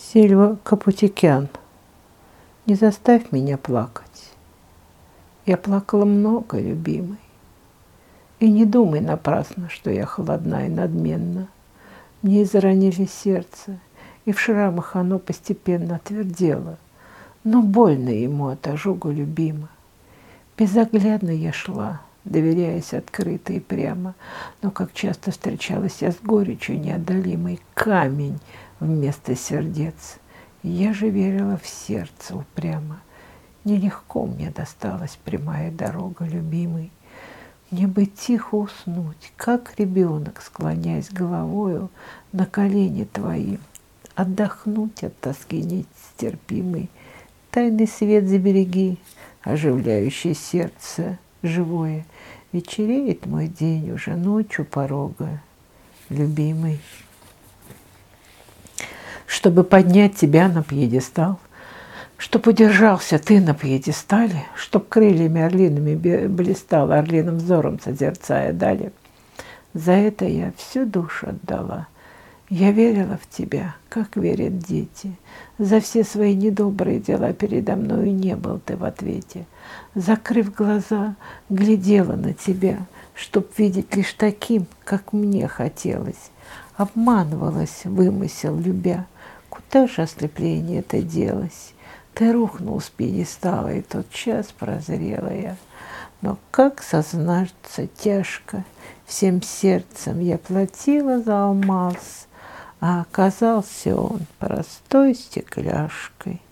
Сильва Капутикян, не заставь меня плакать. Я плакала много, любимый. И не думай напрасно, что я холодна и надменна. Мне изранили сердце, и в шрамах оно постепенно отвердело. Но больно ему от ожога, любима. Безоглядно я шла, доверяясь открыто и прямо, но как часто встречалась я с горечью неодолимой, камень вместо сердец. Я же верила в сердце упрямо. Нелегко мне досталась прямая дорога, любимый. Мне бы тихо уснуть, как ребенок, склоняясь головою на колени твои, отдохнуть от тоски нестерпимой. Тайный свет забереги, оживляющий сердце живое. Вечереет мой день уже, ночью порога, любимый. Чтобы поднять тебя на пьедестал, чтоб удержался ты на пьедестале, чтоб крыльями орлиными блистал, орлиным взором созерцая дали. За это я всю душу отдала. Я верила в тебя, как верят дети. За все свои недобрые дела передо мною не был ты в ответе. Закрыв глаза, глядела на тебя, чтоб видеть лишь таким, как мне хотелось. Обманывалась, вымысел любя. Куда же ослепление это делось? Ты рухнул с пьедестала, и тот час прозрела я. Но как сознаться тяжко, всем сердцем я платила за алмаз, а оказался он простой стекляшкой.